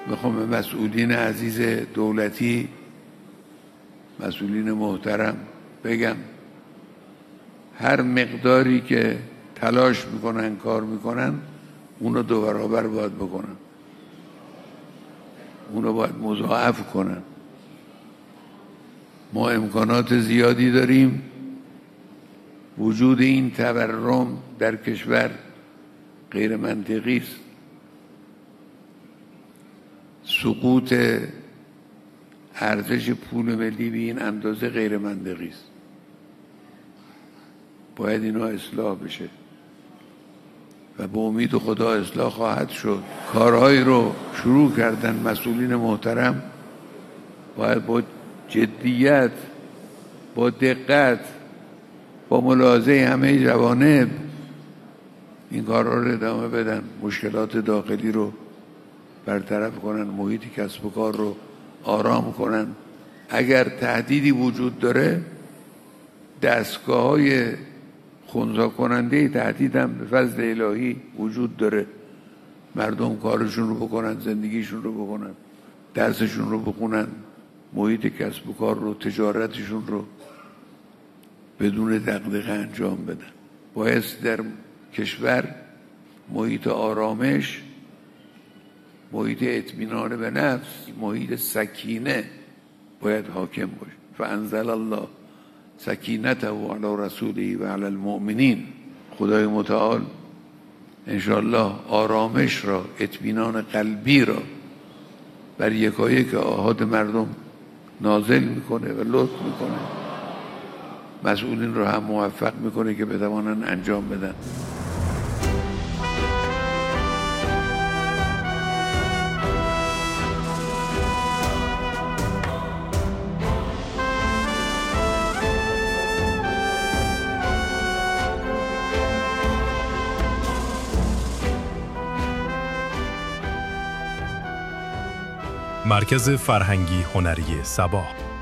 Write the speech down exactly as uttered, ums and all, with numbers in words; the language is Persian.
میخوام به مسئولین عزیز دولتی، مسئولین محترم بگم هر مقداری که تلاش میکنن کار میکنن اونو دو برابر باید بکنن، اونو باید مضاعف کنن. ما امکانات زیادی داریم. وجود این تورم در کشور غیر منطقی است. سقوط ارزش پول ملی به این اندازه غیر منطقی است. باید اینا اصلاح بشه و به امید خدا اصلاح خواهد شد. کارهایی رو شروع کردن مسئولین محترم، باید با جدیت، با دقت، با ملاحظه همه جوانب این کارها رو ادامه بدن، مشکلات داخلی رو برطرف کنن، محیط کسب و کار رو آرام کنن. اگر تهدیدی وجود داره دستگاه های خنثی کننده تهدید هم به فضل الهی وجود داره. مردم کارشون رو بکنن، زندگیشون رو بکنن، درسشون رو بخونن، محیط کسب و کار رو، تجارتشون رو بدون دغدغه انجام بدن. باید در کشور محیط آرامش، محیط اطمینان به نفس، محیط سکینه باید حاکم باشه. فانزل الله سکینته علی رسوله و علی المؤمنین. خدای متعال انشاءالله آرامش را، اطمینان قلبی را بر یکایک آحاد مردم نازل میکنه و لطف میکنه. مسئولین رو هم موفق میکنه که بتوانن انجام بدن. مرکز فرهنگی هنری سبا.